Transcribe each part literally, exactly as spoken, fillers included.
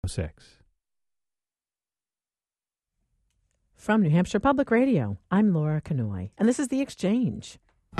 six. From New Hampshire Public Radio, I'm Laura Canoy, and this is The Exchange.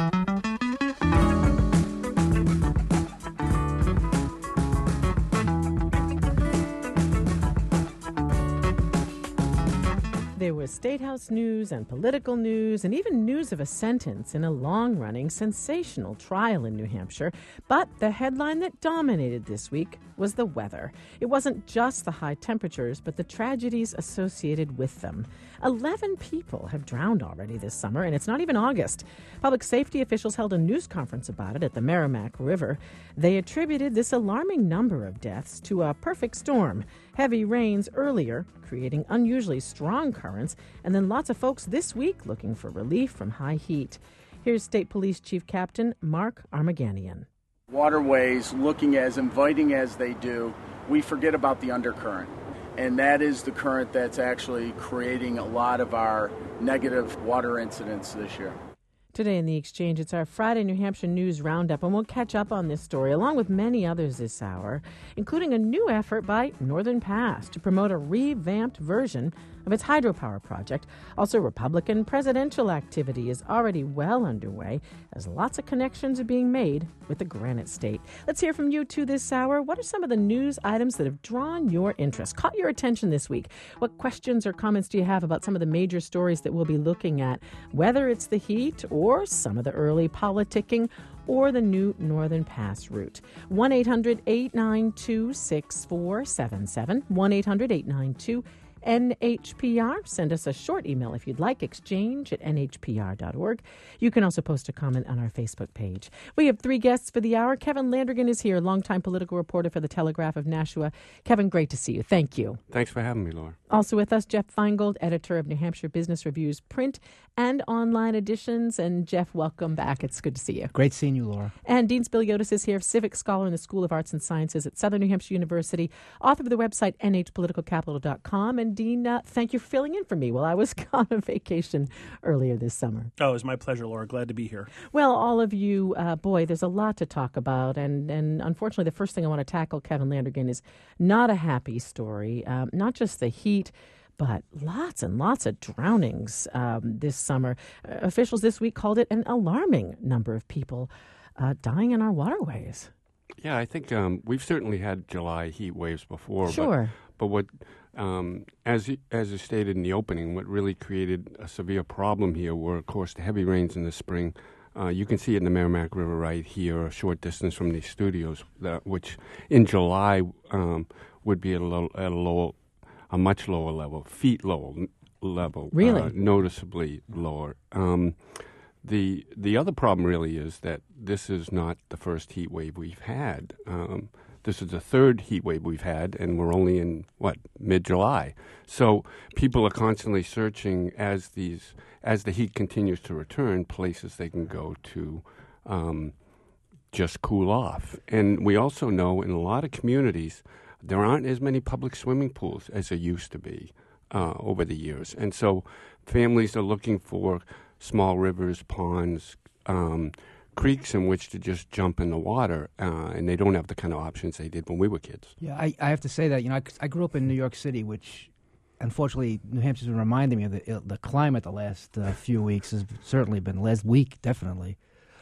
There was State House news and political news and even news of a sentence in a long-running, sensational trial in New Hampshire. But the headline that dominated this week was the weather. It wasn't just the high temperatures, but the tragedies associated with them. Eleven people have drowned already this summer, and it's not even August. Public safety officials held a news conference about it at the Merrimack River. They attributed this alarming number of deaths to a perfect storm. Heavy rains earlier, creating unusually strong currents, and then lots of folks this week looking for relief from high heat. Here's State Police Chief Captain Mark Armaganian. Waterways looking as inviting as they do, we forget about the undercurrent. And that is the current that's actually creating a lot of our negative water incidents this year. Today in The Exchange, it's our Friday New Hampshire News Roundup, and we'll catch up on this story along with many others this hour, including a new effort by Northern Pass to promote a revamped version of its hydropower project. Also, Republican presidential activity is already well underway as lots of connections are being made with the Granite State. Let's hear from you, too, this hour. What are some of the news items that have drawn your interest, caught your attention this week? What questions or comments do you have about some of the major stories that we'll be looking at, whether it's the heat or some of the early politicking or the new Northern Pass route? one eight hundred eight nine two six four seven seven, one eight hundred eight nine two N H P R. Send us a short email if you'd like, exchange at N H P R dot org. You can also post a comment on our Facebook page. We have three guests for the hour. Kevin Landrigan is here, longtime political reporter for the Telegraph of Nashua. Kevin, great to see you. Thank you. Thanks for having me, Laura. Also with us, Jeff Feingold, editor of New Hampshire Business Review's print and online editions. And Jeff, welcome back. It's good to see you. Great seeing you, Laura. And Dean Spiliotis is here, civic scholar in the School of Arts and Sciences at Southern New Hampshire University, author of the website N H political capital dot com. And Dean, uh, thank you for filling in for me while I was on a vacation earlier this summer. Oh, it was my pleasure, Laura. Glad to be here. Well, all of you, uh, boy, there's a lot to talk about. And, and unfortunately, the first thing I want to tackle, Kevin Landrigan, is not a happy story. Um, not just the heat, but lots and lots of drownings um, this summer. Uh, officials this week called it an alarming number of people uh, dying in our waterways. Yeah, I think um, we've certainly had July heat waves before. Sure. But, but what, um, as as is stated in the opening, what really created a severe problem here were, of course, the heavy rains in the spring. Uh, you can see it in the Merrimack River right here, a short distance from these studios, that, which in July um, would be at a, low, at a low, a much lower level, feet lower level. Really? Uh, noticeably lower. Um, the the other problem really is that this is not the first heat wave we've had. Um, this is the third heat wave we've had, and we're only in, what, mid-July. So people are constantly searching as these as the heat continues to return, places they can go to um, just cool off. And we also know in a lot of communities there aren't as many public swimming pools as there used to be uh, over the years. And so families are looking for small rivers, ponds, um, creeks in which to just jump in the water, uh, and they don't have the kind of options they did when we were kids. Yeah, I, I have to say that, you know, I, I grew up in New York City, which unfortunately New Hampshire's been reminding me of the, the climate the last uh, few weeks has certainly been, last week definitely.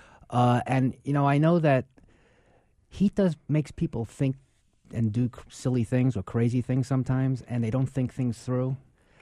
Uh, and, you know, I know that heat does makes people think and do silly things or crazy things sometimes, and they don't think things through.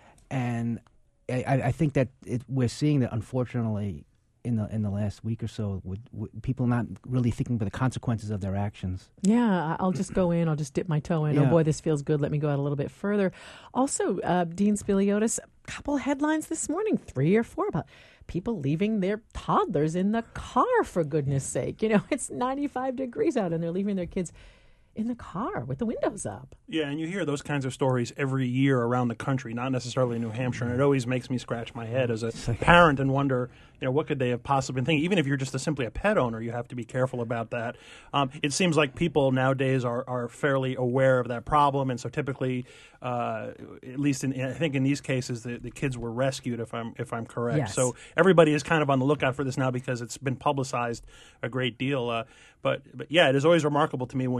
And I, I think that it, we're seeing that, unfortunately, in the in the last week or so, with, with people not really thinking about the consequences of their actions. Yeah, I'll just go in. I'll just dip my toe in. Yeah. Oh, boy, this feels good. Let me go out a little bit further. Also, uh, Dean Spiliotis, a couple headlines this morning, three or four, about people leaving their toddlers in the car, for goodness sake. You know, it's ninety-five degrees out, and they're leaving their kids in the car with the windows up. Yeah, and you hear those kinds of stories every year around the country, not necessarily in New Hampshire, and it always makes me scratch my head as a parent and wonder, you know, what could they have possibly been thinking? Even if you're just a, simply a pet owner, you have to be careful about that. Um, it seems like people nowadays are, are fairly aware of that problem, and so typically, uh, at least in, I think in these cases, the, the kids were rescued, if I'm if I'm correct. Yes. So everybody is kind of on the lookout for this now because it's been publicized a great deal. Uh, but but yeah, it is always remarkable to me when you hear about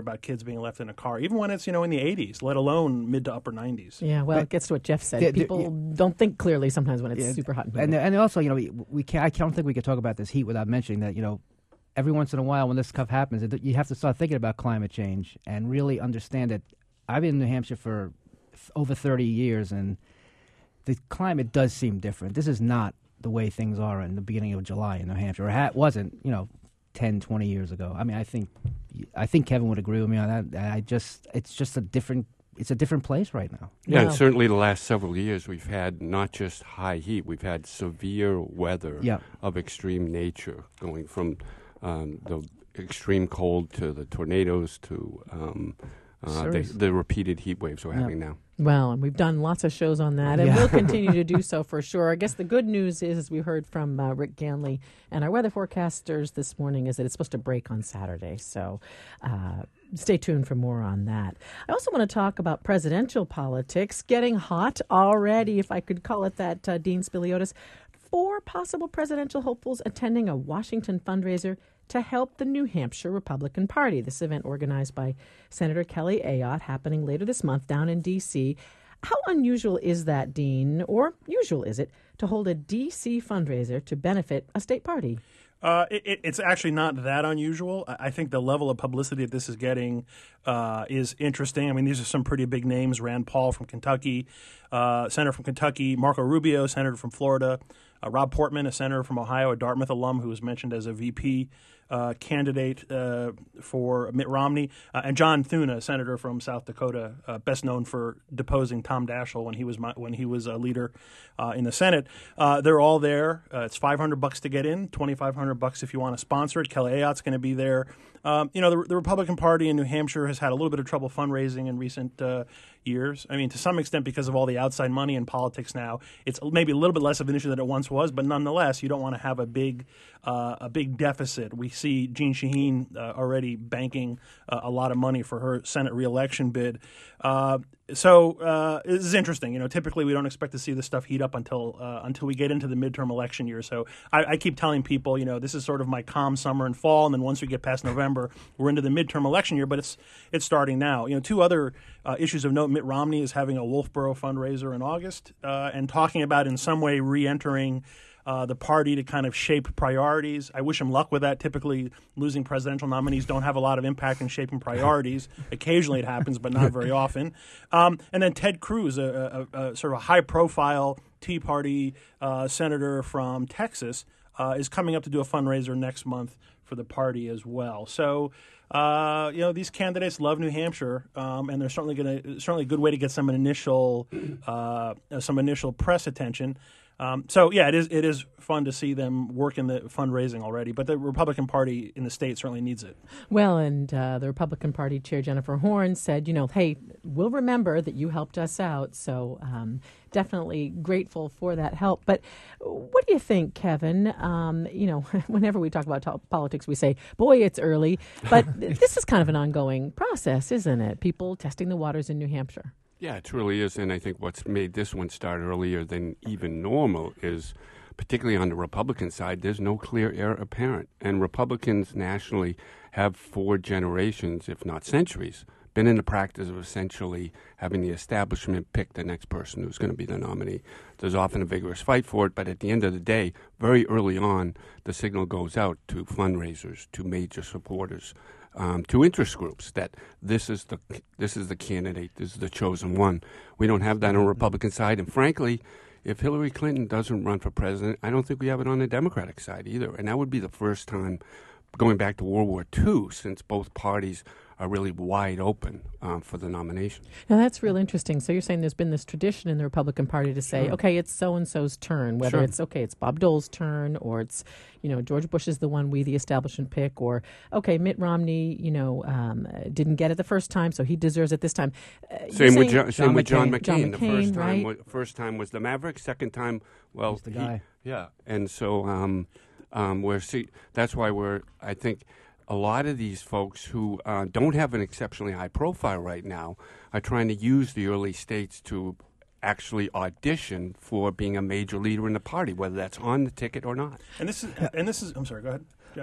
about kids being left in a car, even when it's, you know, in the eighties, let alone mid to upper nineties. Yeah, well, But- it gets to what Jeff said. Yeah, People yeah. don't think clearly sometimes when it's Yeah, super hot. And, And humid. and also, you know, we, we can't, I don't think we could talk about this heat without mentioning that, you know, every once in a while when this stuff happens, it, you have to start thinking about climate change and really understand that. I've been in New Hampshire for f- over thirty years, and the climate does seem different. This is not the way things are in the beginning of July in New Hampshire. It ha- wasn't, you know, ten, twenty years ago. I mean, I think I think Kevin would agree with me on that. I just, it's just a different, it's a different place right now. Yeah, Wow. and certainly the last several years we've had not just high heat, we've had severe weather Yeah. of extreme nature, going from um, the extreme cold to the tornadoes to um, uh, the, Serious. the repeated heat waves we're Yeah. having now. Well, and we've done lots of shows on that, and Yeah. we'll continue to do so for sure. I guess the good news is, as we heard from uh, Rick Ganley and our weather forecasters this morning, is that it's supposed to break on Saturday. So uh, stay tuned for more on that. I also want to talk about presidential politics getting hot already, if I could call it that, uh, Dean Spiliotis. Four possible presidential hopefuls attending a Washington fundraiser to help the New Hampshire Republican Party. This event organized by Senator Kelly Ayotte, happening later this month down in D C. How unusual is that, Dean, or usual is it, to hold a D C fundraiser to benefit a state party? Uh, it, it, it's actually not that unusual. I I think the level of publicity that this is getting uh, is interesting. I mean, these are some pretty big names. Rand Paul from Kentucky, uh, senator from Kentucky, Marco Rubio, senator from Florida, uh, Rob Portman, a senator from Ohio, a Dartmouth alum who was mentioned as a V P uh, candidate uh, for Mitt Romney, uh, and John Thune, a senator from South Dakota, uh, best known for deposing Tom Daschle when he was my, when he was a leader uh, in the Senate. Uh, they're all there. Uh, it's five hundred bucks to get in, twenty-five hundred bucks if you want to sponsor it. Kelly Ayotte's going to be there. Um, you know, the, the Republican Party in New Hampshire has had a little bit of trouble fundraising in recent uh, years. I mean, to some extent because of all the outside money in politics now, it's maybe a little bit less of an issue than it once was. But nonetheless, you don't want to have a big uh, a big deficit. We see Jean Shaheen uh, already banking uh, a lot of money for her Senate reelection bid. Uh, so uh, this is interesting. You know, typically we don't expect to see this stuff heat up until uh, until we get into the midterm election year. So I, I keep telling people, you know, this is sort of my calm summer and fall, and then once we get past November, we're into the midterm election year. But it's it's starting now. You know, two other uh, issues of note: Mitt Romney is having a Wolfboro fundraiser in August, uh, and talking about in some way re-entering Uh, the party to kind of shape priorities. I wish him luck with that. Typically, losing presidential nominees don't have a lot of impact in shaping priorities. Occasionally it happens, but not very often. Um, and then Ted Cruz, a, a, a sort of a high-profile Tea Party uh, senator from Texas, uh, is coming up to do a fundraiser next month for the party as well. So, uh, you know, these candidates love New Hampshire, um, and they're certainly going to certainly a good way to get some initial uh, some initial press attention. Um, so yeah, it is it is fun to see them work in the fundraising already, but the Republican Party in the state certainly needs it. Well, and uh, the Republican Party Chair Jennifer Horn said, you know, hey, we'll remember that you helped us out. So um, definitely grateful for that help. But what do you think, Kevin? Um, you know, whenever we talk about to- politics, we say, boy, it's early. But this is kind of an ongoing process, isn't it? People testing the waters in New Hampshire. Yeah, it truly is, and I think what's made this one start earlier than even normal is, particularly on the Republican side, there's no clear heir apparent. And Republicans nationally have for generations, if not centuries, been in the practice of essentially having the establishment pick the next person who's going to be the nominee. There's often a vigorous fight for it, but at the end of the day, very early on, the signal goes out to fundraisers, to major supporters, Um, to interest groups that this is the this is the candidate, this is the chosen one. We don't have that on the Republican side, and frankly, if Hillary Clinton doesn't run for president, I don't think we have it on the Democratic side either. And that would be the first time, going back to World War Two, since both parties are really wide open um, for the nomination. Now, that's real interesting. So you're saying there's been this tradition in the Republican Party to say, Sure. okay, it's so-and-so's turn, whether Sure. it's, okay, it's Bob Dole's turn, or it's, you know, George Bush is the one we, the establishment, pick, or, okay, Mitt Romney, you know, um, didn't get it the first time, so he deserves it this time. Uh, you're Same with saying- John, same with John McCain. John The McCain, first time, right? was, first time was the Maverick. Second time, well, He's the he- guy. yeah, and so um, um, we're see. That's why we're. I think a lot of these folks who uh, don't have an exceptionally high profile right now are trying to use the early states to actually audition for being a major leader in the party, whether that's on the ticket or not. And this is and this is. I'm sorry. Go ahead, Jeff.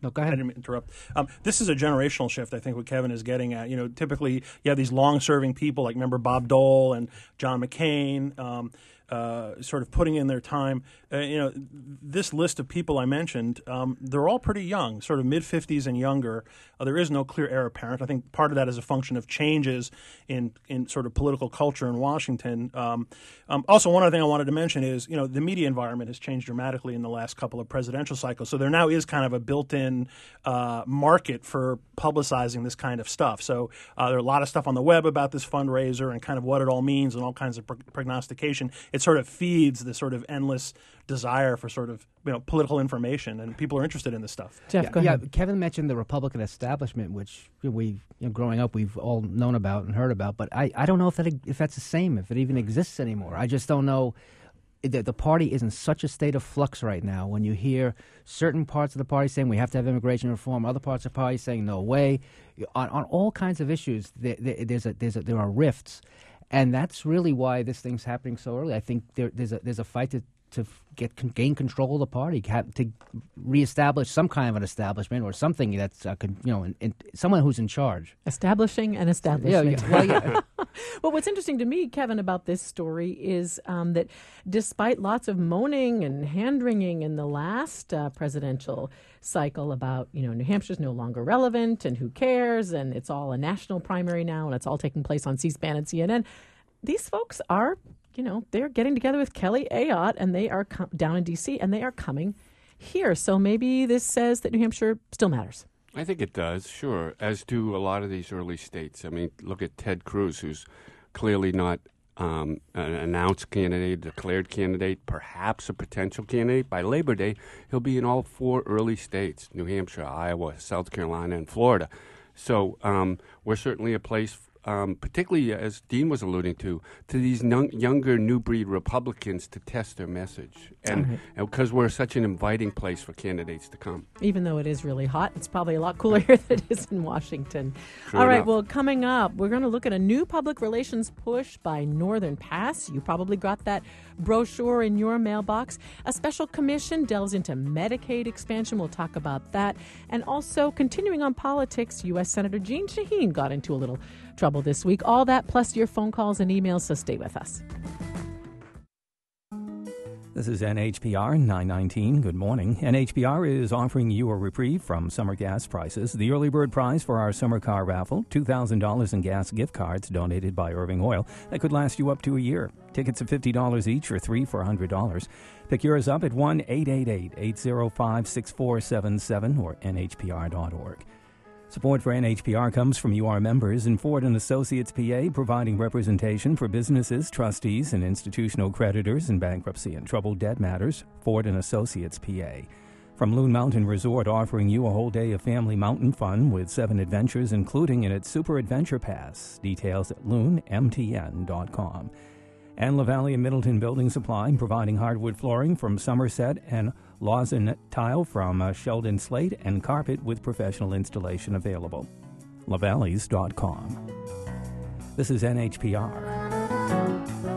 No, go I ahead. didn't mean to interrupt. Um, this is a generational shift, I think, what Kevin is getting at. You know, typically you have these long-serving people, like remember Bob Dole and John McCain, um, uh, sort of putting in their time. Uh, you know, this list of people I mentioned, um, they're all pretty young, sort of mid-fifties and younger. Uh, there is no clear heir apparent. I think part of that is a function of changes in, in sort of political culture in Washington. Um, um, also, one other thing I wanted to mention is, you know, the media environment has changed dramatically in the last couple of presidential cycles. So there now is kind of a built-in uh, market for publicizing this kind of stuff. So uh, there are a lot of stuff on the web about this fundraiser and kind of what it all means and all kinds of prog- prognostication. It sort of feeds this sort of endless desire for sort of, you know, political information, and people are interested in this stuff. Jeff, yeah, go yeah, ahead. Kevin mentioned the Republican establishment, which we, you know, growing up, we've all known about and heard about. But I, I don't know if that if that's the same, if it even exists anymore. I just don't know. The, the party is in such a state of flux right now. When you hear certain parts of the party saying we have to have immigration reform, other parts of the party saying no way, on, on all kinds of issues, there, there, there's a, there's a, there are rifts, and that's really why this thing's happening so early. I think there, there's a there's a fight to. to get gain control of the party, have, to reestablish some kind of an establishment or something that's uh, you know, in, in, someone who's in charge. Establishing and establishment. Yeah, yeah. Well, yeah. Well, what's interesting to me, Kevin, about this story is um, that despite lots of moaning and hand-wringing in the last uh, presidential cycle about, you know, New Hampshire's no longer relevant and who cares and it's all a national primary now and it's all taking place on C-SPAN and C N N, these folks are, you know, they're getting together with Kelly Ayotte and they are com- down in D C and they are coming here. So maybe this says that New Hampshire still matters. I think it does, sure, as do a lot of these early states. I mean, look at Ted Cruz, who's clearly not um, an announced candidate, declared candidate, perhaps a potential candidate. By Labor Day, he'll be in all four early states, New Hampshire, Iowa, South Carolina, and Florida. So um, we're certainly a place, um, particularly as Dean was alluding to, to these young, younger new breed Republicans to test their message. And because right. we're such an inviting place for candidates to come. Even though it is really hot, it's probably a lot cooler here than it is in Washington. True All right, enough. well, coming up, we're going to look at a new public relations push by Northern Pass. You probably got that brochure in your mailbox. A special commission delves into Medicaid expansion. We'll talk about that. And also, continuing on politics, U S Senator Jeanne Shaheen got into a little trouble this week. All that plus your phone calls and emails, so stay with us. This is N H P R nine nineteen. Good morning. N H P R is offering you a reprieve from summer gas prices. The early bird prize for our summer car raffle, two thousand dollars in gas gift cards donated by Irving Oil that could last you up to a year. Tickets of fifty dollars each or three for one hundred dollars. Pick yours up at one eight eight eight, eight oh five, six four seven seven or N H P R dot org. Support for N H P R comes from U R members and Ford and Associates P A, providing representation for businesses, trustees, and institutional creditors in bankruptcy and troubled debt matters. Ford and Associates P A. From Loon Mountain Resort, offering you a whole day of family mountain fun with seven adventures, including in its Super Adventure Pass. Details at loon m t n dot com. And LaValle and Middleton Building Supply, providing hardwood flooring from Somerset and Lawson Tile from uh, Sheldon Slate and carpet with professional installation available. lavalleys dot com. This is N H P R.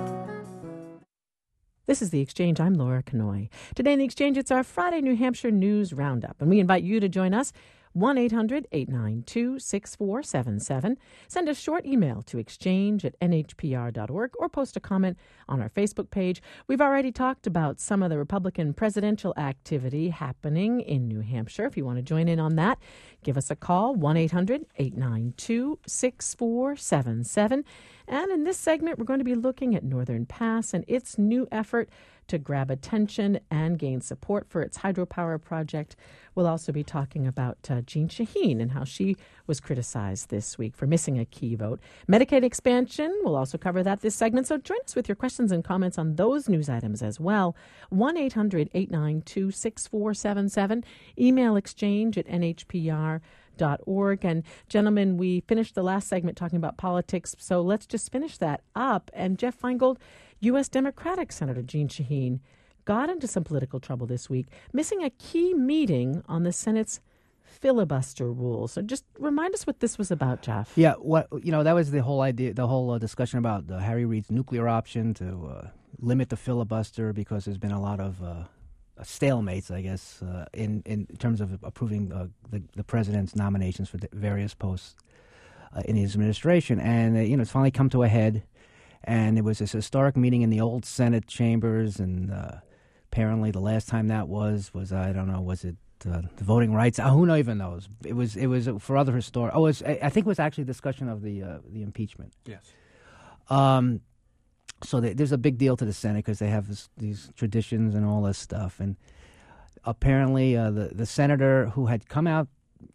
This is The Exchange. I'm Laura Kanoy. Today in The Exchange, it's our Friday New Hampshire News Roundup, and we invite you to join us. one eight hundred, eight nine two, six four seven seven. Send a short email to exchange at n h p r dot org or post a comment on our Facebook page. We've already talked about some of the Republican presidential activity happening in New Hampshire. If you want to join in on that, give us a call, one eight hundred, eight nine two, six four seven seven. And in this segment, we're going to be looking at Northern Pass and its new effort to grab attention and gain support for its hydropower project. We'll also be talking about uh, Jeanne Shaheen and how she was criticized this week for missing a key vote. Medicaid expansion, we'll also cover that this segment. So join us with your questions and comments on those news items as well. one eight hundred, eight nine two, six four seven seven. Email exchange at n h p r dot org. And gentlemen, we finished the last segment talking about politics, so let's just finish that up. And Jeff Feingold, U S Democratic Senator Jeanne Shaheen got into some political trouble this week, missing a key meeting on the Senate's filibuster rules. So just remind us what this was about, Jeff. Yeah, what you know, that was the whole idea, the whole uh, discussion about uh, Harry Reid's nuclear option to uh, limit the filibuster because there's been a lot of uh, stalemates, I guess, uh, in in terms of approving uh, the the president's nominations for various posts uh, in his administration, and uh, you know it's finally come to a head. And there was this historic meeting in the old Senate chambers, and uh, apparently the last time that was was I don't know was it uh, the voting rights? Uh, who even knows? It was it was for other historic. Oh, it was, I think it was actually a discussion of the uh, the impeachment. Yes. Um. So they, there's a big deal to the Senate because they have this, these traditions and all this stuff. And apparently, uh, the the senator who had come out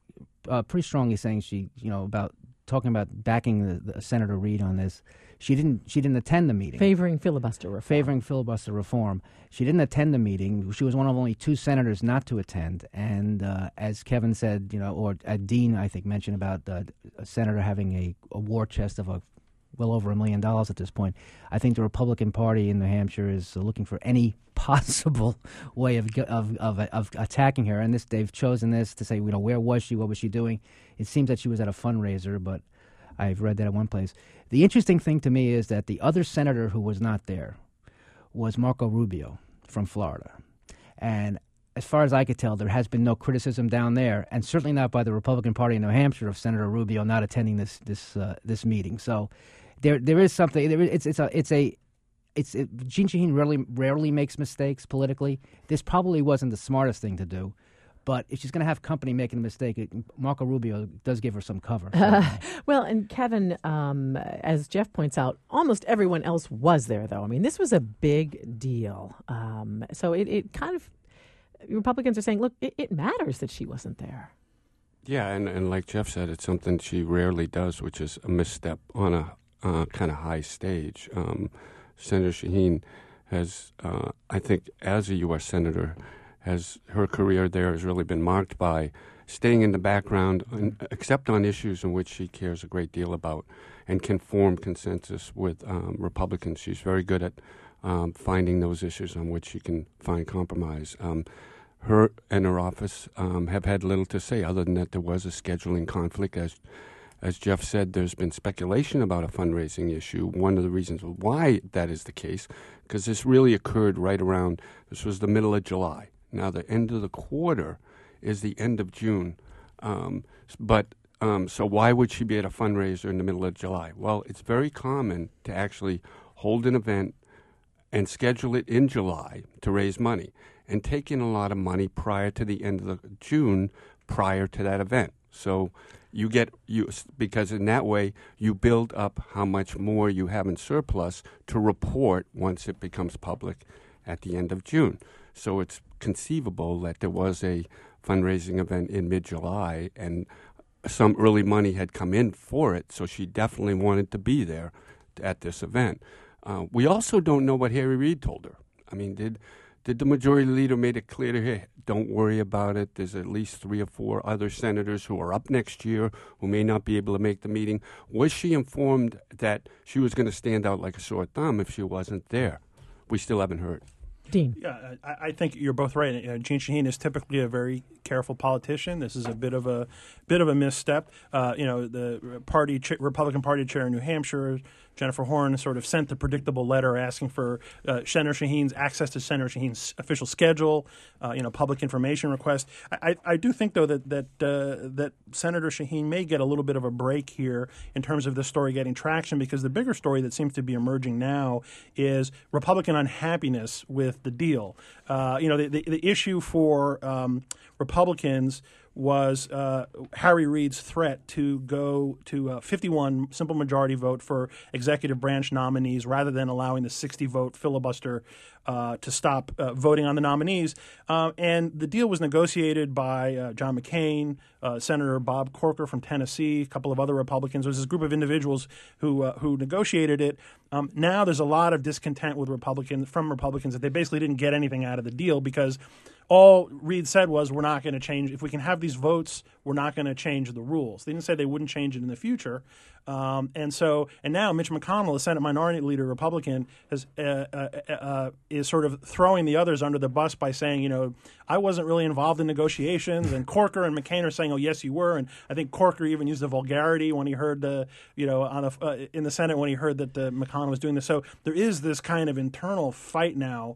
uh, pretty strongly saying she, you know, about talking about backing the, the Senator Reid on this, she didn't she didn't attend the meeting. Favoring filibuster reform. Favoring filibuster reform. She didn't attend the meeting. She was one of only two senators not to attend. And uh, as Kevin said, you know, or uh, Dean, I think, mentioned about uh, a senator having a, a war chest of a well over a million dollars at this point. I think the Republican Party in New Hampshire is uh, looking for any possible way of, of of of attacking her, and this they've chosen this to say, you know, where was she? What was she doing? It seems that she was at a fundraiser, but I've read that at one place. The interesting thing to me is that the other senator who was not there was Marco Rubio from Florida, and as far as I could tell, there has been no criticism down there, and certainly not by the Republican Party in New Hampshire of Senator Rubio not attending this this uh, this meeting. So. There, there is something. There, it's, it's a, it's a, it's. It, Jeanne Shaheen rarely, rarely makes mistakes politically. This probably wasn't the smartest thing to do, but if she's going to have company making a mistake, it, Marco Rubio does give her some cover. Uh, well, and Kevin, um, as Jeff points out, almost everyone else was there, though. I mean, this was a big deal. Um, so it, it kind of, Republicans are saying, look, it, it matters that she wasn't there. Yeah, and, and like Jeff said, it's something she rarely does, which is a misstep on a Uh, kind of high stage. Um, Senator Shaheen has, uh, I think, as a U S senator, has her career there has really been marked by staying in the background, on, except on issues in which she cares a great deal about, and can form consensus with um, Republicans. She's very good at um, finding those issues on which she can find compromise. Um, her and her office um, have had little to say, other than that there was a scheduling conflict. As As Jeff said, there's been speculation about a fundraising issue. One of the reasons why that is the case, because this really occurred right around, this was the middle of July. Now, the end of the quarter is the end of June. Um, but um, so why would she be at a fundraiser in the middle of July? Well, it's very common to actually hold an event and schedule it in July to raise money and take in a lot of money prior to the end of the June prior to that event. So you get you because in that way you build up how much more you have in surplus to report once it becomes public at the end of June. So it's conceivable that there was a fundraising event in mid-July and some early money had come in for it, so she definitely wanted to be there at this event. Uh, we also don't know what Harry Reid told her. I mean, did did the majority leader make it clear to her, don't worry about it, there's at least three or four other senators who are up next year who may not be able to make the meeting? Was she informed that she was going to stand out like a sore thumb if she wasn't there? We still haven't heard. Dean. Yeah, I, I think you're both right. Uh, Jeanne Shaheen is typically a very careful politician. This is a bit of a bit of a misstep. Uh, you know, the party ch- Republican Party chair in New Hampshire, Jennifer Horn, sort of sent the predictable letter asking for uh, Senator Shaheen's access to Senator Shaheen's official schedule, uh, you know, public information request. I, I, I do think, though, that that uh, that Senator Shaheen may get a little bit of a break here in terms of this story getting traction, because the bigger story that seems to be emerging now is Republican unhappiness with the deal. Uh, you know, the, the, the issue for um, Republicans was uh, Harry Reid's threat to go to a fifty-one simple majority vote for executive branch nominees rather than allowing the sixty-vote filibuster uh, to stop uh, voting on the nominees. Uh, and the deal was negotiated by uh, John McCain, uh, Senator Bob Corker from Tennessee, a couple of other Republicans. There was this group of individuals who uh, who negotiated it. Um, now there's a lot of discontent with Republicans from Republicans that they basically didn't get anything out of the deal, because all Reid said was, we're not going to change. If we can have these votes, we're not going to change the rules. They didn't say they wouldn't change it in the future. Um, and so, and now Mitch McConnell, the Senate Minority Leader, Republican, has uh, uh, uh, is sort of throwing the others under the bus by saying, you know, I wasn't really involved in negotiations. And Corker and McCain are saying, oh, yes, you were. And I think Corker even used the vulgarity when he heard the, you know, on a, uh, in the Senate when he heard that the McConnell was doing this. So there is this kind of internal fight now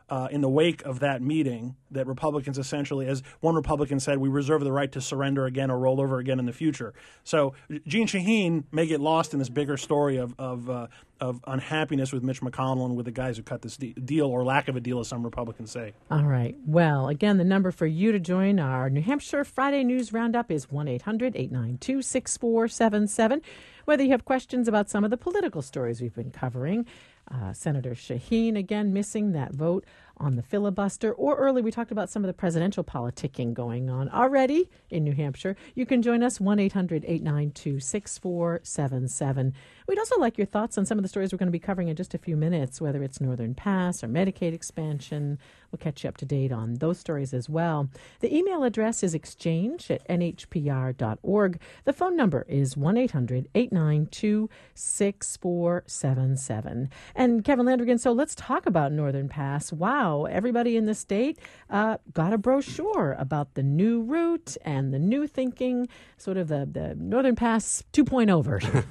uh, in the wake of that meeting that Republicans essentially, as one Republican said, we reserve the right to surrender again or roll over again in the future. So Jeanne Shaheen may get lost in this bigger story of of, uh, of unhappiness with Mitch McConnell and with the guys who cut this de- deal, or lack of a deal, as some Republicans say. All right. Well, again, the number for you to join our New Hampshire Friday News Roundup is one eight hundred eight nine two six four seven seven. Whether you have questions about some of the political stories we've been covering, uh, Senator Shaheen, again, missing that vote on the filibuster, or early we talked about some of the presidential politicking going on already in New Hampshire, you can join us, one eight hundred eight nine two six four seven seven. We'd also like your thoughts on some of the stories we're going to be covering in just a few minutes, whether it's Northern Pass or Medicaid expansion. We'll catch you up to date on those stories as well. The email address is exchange at n h p r dot org. The phone number is one eight hundred eight nine two six four seven seven. And Kevin Landrigan, so let's talk about Northern Pass. Wow. Everybody in the state uh, got a brochure about the new route and the new thinking, sort of the, the Northern Pass two point oh version.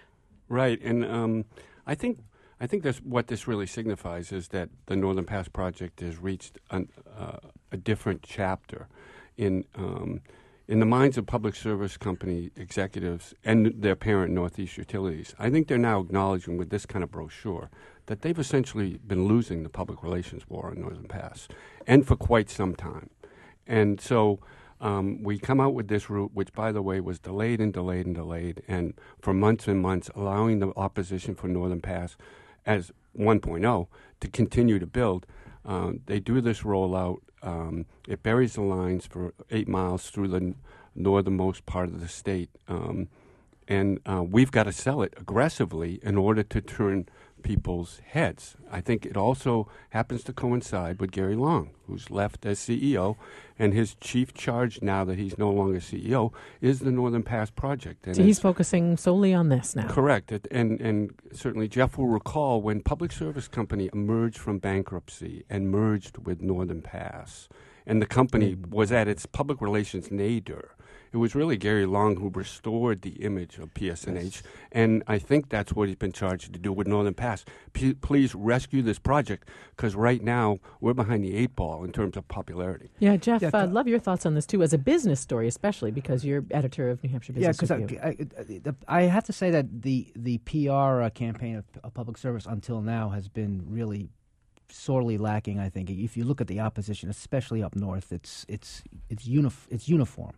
Right, and um, I think I think that's what this really signifies is that the Northern Pass project has reached an, uh, a different chapter in um, in the minds of public service company executives and their parent Northeast Utilities. I think they're now acknowledging with this kind of brochure that they've essentially been losing the public relations war on Northern Pass, and for quite some time. And so um, we come out with this route, which, by the way, was delayed and delayed and delayed, and for months and months, allowing the opposition for Northern Pass as one point oh to continue to build. Um, they do this rollout. Um, it buries the lines for eight miles through the n- northernmost part of the state. Um, and uh, we've got to sell it aggressively in order to turn people's heads. I think it also happens to coincide with Gary Long, who's left as C E O, and his chief charge now that he's no longer C E O is the Northern Pass project. And so he's focusing solely on this now. Correct. It, and, and certainly Jeff will recall when Public Service Company emerged from bankruptcy and merged with Northern Pass, and the company mm. was at its public relations nadir. It was really Gary Long who restored the image of P S N H, yes. And I think that's what he's been charged to do with Northern Pass. P- please rescue this project, because right now we're behind the eight ball in terms of popularity. Yeah, Jeff, yeah, I'd uh, love your thoughts on this, too, as a business story, especially because you're editor of New Hampshire Business yeah, Review. Yeah, because I, I, I have to say that the, the P R uh, campaign of, of public service until now has been really sorely lacking, I think. If you look at the opposition, especially up north, it's, it's, it's, unif- it's uniform.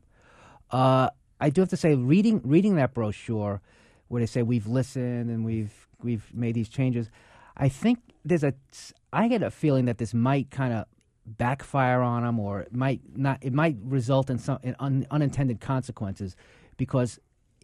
Uh, I do have to say, reading reading that brochure, where they say we've listened and we've we've made these changes, I think there's a I get a feeling that this might kind of backfire on them, or it might not. It might result in some in un, unintended consequences, because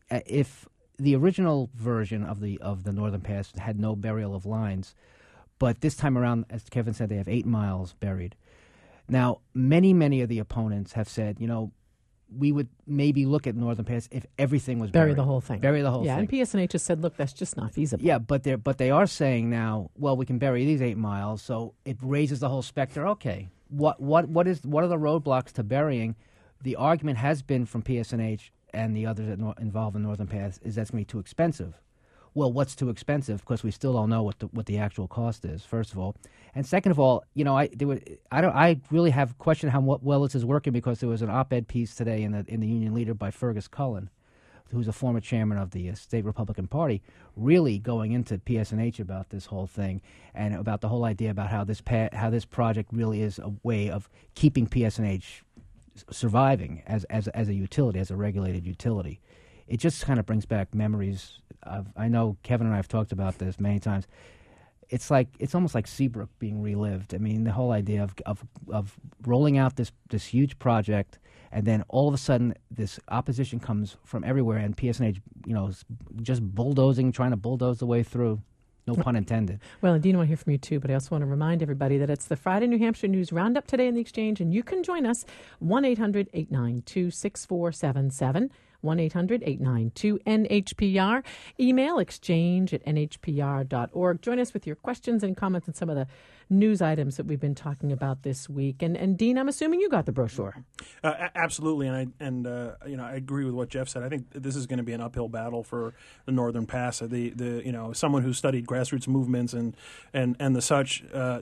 if the original version of the of the Northern Pass had no burial of lines, but this time around, as Kevin said, they have eight miles buried. Now, many many of the opponents have said, you know, we would maybe look at Northern Pass if everything was bury buried. the whole thing. Bury the whole yeah, thing. Yeah, and P S N H has said, look, that's just not feasible. Yeah, but they're but they are saying now, well, we can bury these eight miles, so it raises the whole specter. Okay, what what what is what are the roadblocks to burying? The argument has been from P S N H and the others that no, involved in Northern Pass is that's going to be too expensive. Well, what's too expensive? Because we still don't know what the, what the actual cost is. First of all, and second of all, you know, I there were, I don't I really have questioned how well this is working, because there was an op-ed piece today in the in the Union Leader by Fergus Cullen, who's a former chairman of the uh, state Republican Party, really going into P S N H about this whole thing and about the whole idea about how this pa- how this project really is a way of keeping P S N H surviving as as as a utility, as a regulated utility. It just kind of brings back memories of, I know Kevin and I have talked about this many times. It's like it's almost like Seabrook being relived. I mean, the whole idea of of of rolling out this this huge project, and then all of a sudden this opposition comes from everywhere, and P S N H, you know, just bulldozing, trying to bulldoze the way through. No pun intended. Well, and Dean, I want to hear from you, too, but I also want to remind everybody that it's the Friday New Hampshire News Roundup today in the Exchange, and you can join us, one eight hundred eight nine two six four seven seven, one eight hundred eight nine two N H P R. Email exchange at N H P R dot org. Join us with your questions and comments on some of the news items that we've been talking about this week. And, and Dean, I'm assuming you got the brochure. Uh, a- absolutely, and I and uh, you know I agree with what Jeff said. I think this is going to be an uphill battle for the Northern Pass. The the you know someone who studied grassroots movements and and and the such. Uh,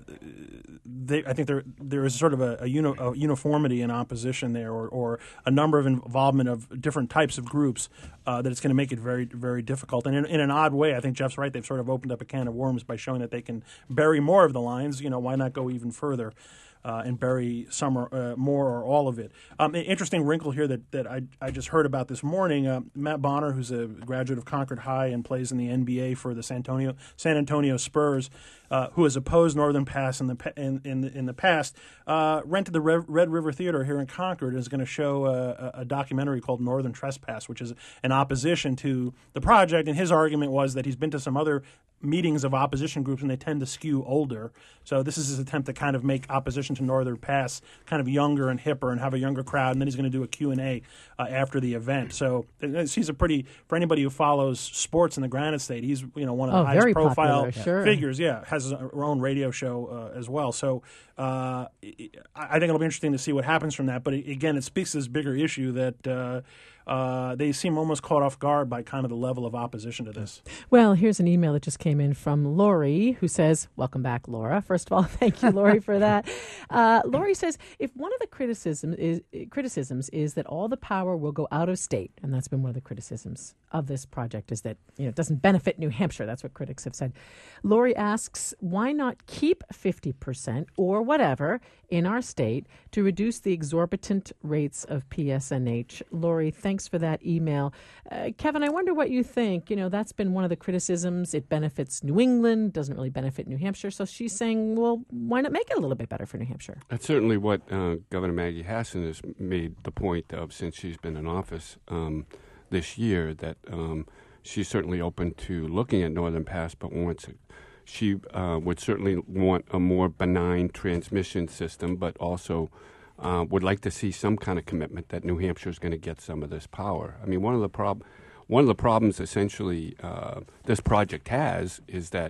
they, I think there there is sort of a, a, uni- a uniformity in opposition there, or, or a number of involvement of different types of groups uh, that it's going to make it very very difficult. And in, in an odd way, I think Jeff's right. They've sort of opened up a can of worms by showing that they can bury more of the lines. You know, why not go even further uh, and bury some or uh, more or all of it? Um, an interesting wrinkle here that, that I, I just heard about this morning. Uh, Matt Bonner, who's a graduate of Concord High and plays in the N B A for the San Antonio San Antonio Spurs, uh, who has opposed Northern Pass in the in in the, in the past, uh, rented the Red, Red River Theater here in Concord and is going to show a, a documentary called Northern Trespass, which is an opposition to the project. And his argument was that he's been to some other meetings of opposition groups and they tend to skew older. So this is his attempt to kind of make opposition to Northern Pass kind of younger and hipper and have a younger crowd. And then he's going to do a Q and A uh, after the event. So he's a pretty, for anybody who follows sports in the Granite State, he's you know one of the Oh, highest very profile popular, sure. figures. Yeah, has his own radio show uh, as well. So uh, I think it'll be interesting to see what happens from that. But again, it speaks to this bigger issue that uh, uh, they seem almost caught off guard by kind of the level of opposition to this. Well, here's an email that just came in from Lori, who says, welcome back, Laura. First of all, thank you, Lori, for that. Uh, Lori says, if one of the criticism is, criticisms is that all the power will go out of state, and that's been one of the criticisms of this project, is that you know it doesn't benefit New Hampshire. That's what critics have said. Lori asks, why not keep fifty percent or whatever in our state to reduce the exorbitant rates of P S N H? Lori, thanks for that email. Uh, Kevin, I wonder what you think. You know, that's been one of the criticisms. It benefits New England, doesn't really benefit New Hampshire. So she's saying, well, why not make it a little bit better for New Hampshire? That's certainly what uh, Governor Maggie Hassan has made the point of since she's been in office um, this year, that um, she's certainly open to looking at Northern Pass, but wants it. She uh, would certainly want a more benign transmission system, but also uh, would like to see some kind of commitment that New Hampshire is going to get some of this power. I mean, one of the prob- one of the problems essentially uh, this project has is that,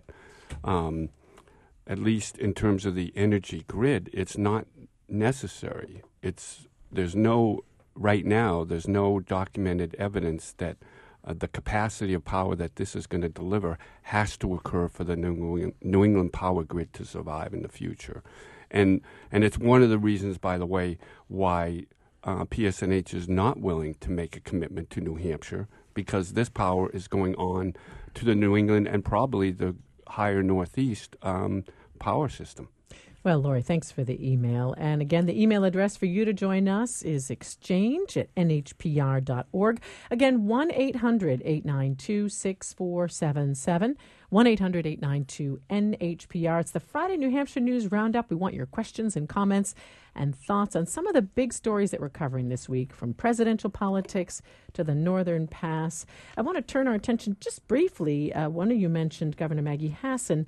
um, at least in terms of the energy grid, it's not necessary. It's there's no right now. There's no documented evidence that Uh, the capacity of power that this is going to deliver has to occur for the New England, New England power grid to survive in the future. And and it's one of the reasons, by the way, why uh, P S N H is not willing to make a commitment to New Hampshire, because this power is going on to the New England and probably the higher Northeast um, power system. Well, Lori, thanks for the email. And again, the email address for you to join us is exchange at N H P R dot org. Again, one eight hundred eight nine two six four seven seven, one eight hundred eight nine two N H P R. It's the Friday New Hampshire News Roundup. We want your questions and comments and thoughts on some of the big stories that we're covering this week, from presidential politics to the Northern Pass. I want to turn our attention just briefly. Uh, one of you mentioned Governor Maggie Hassan.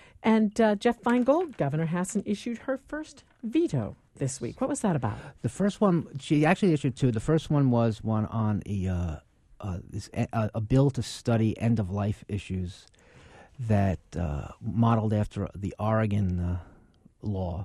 And uh, Jeff Feingold, Governor Hassan, issued her first veto this week. What was that about? The first one, she actually issued two. The first one was one on a, uh, uh, this, a, a bill to study end-of-life issues that uh, modeled after the Oregon uh, law.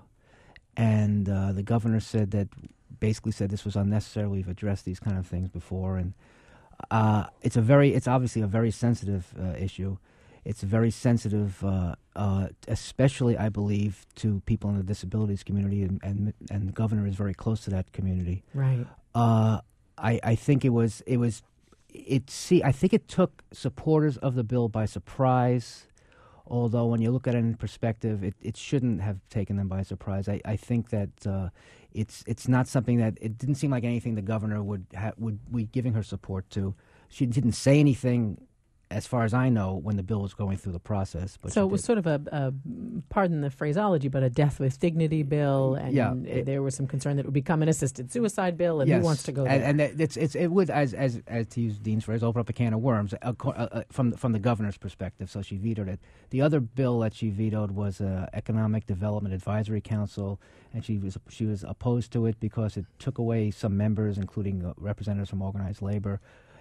And uh, the governor said that, basically said this was unnecessary. We've addressed these kind of things before. And uh, it's a very, it's obviously a very sensitive uh, issue. It's very sensitive, uh, uh, especially, I believe, to people in the disabilities community, and, and and the governor is very close to that community. Right. Uh, I I think it was it was it. See, I think it took supporters of the bill by surprise. Although when you look at it in perspective, it, it shouldn't have taken them by surprise. I, I think that uh, it's it's not something that it didn't seem like anything the governor would ha- would be giving her support to. She didn't say anything, as far as I know, when the bill was going through the process. But so it was did. sort of a, a, pardon the phraseology, but a death with dignity bill, and yeah, it, there was some concern that it would become an assisted suicide bill, and yes, who wants to go there? And, and that, it's, it's, it would, as, as, as to use Dean's phrase, open up a can of worms uh, uh, from, from the governor's perspective, so she vetoed it. The other bill that she vetoed was uh, Economic Development Advisory Council, and she was, she was opposed to it because it took away some members, including uh, representatives from organized labor.